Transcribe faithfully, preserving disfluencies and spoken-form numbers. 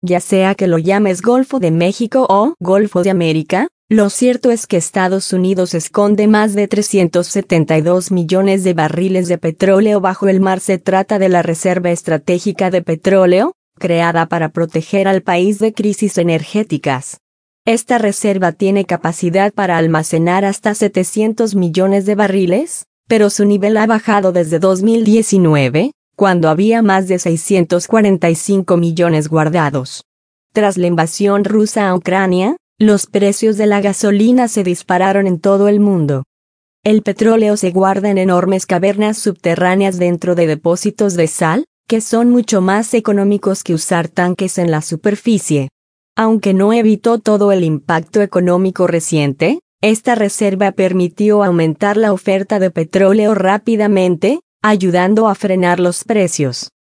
Ya sea que lo llames Golfo de México o Golfo de América, lo cierto es que Estados Unidos esconde más de trescientos setenta y dos millones de barriles de petróleo bajo el mar. Se trata de la Reserva Estratégica de Petróleo, creada para proteger al país de crisis energéticas. Esta reserva tiene capacidad para almacenar hasta setecientos millones de barriles, pero su nivel ha bajado desde dos mil diecinueve, cuando había más de seiscientos cuarenta y cinco millones guardados. Tras la invasión rusa a Ucrania, los precios de la gasolina se dispararon en todo el mundo. El petróleo se guarda en enormes cavernas subterráneas dentro de depósitos de sal, que son mucho más económicos que usar tanques en la superficie. Aunque no evitó todo el impacto económico reciente, esta reserva permitió aumentar la oferta de petróleo rápidamente, ayudando a frenar los precios.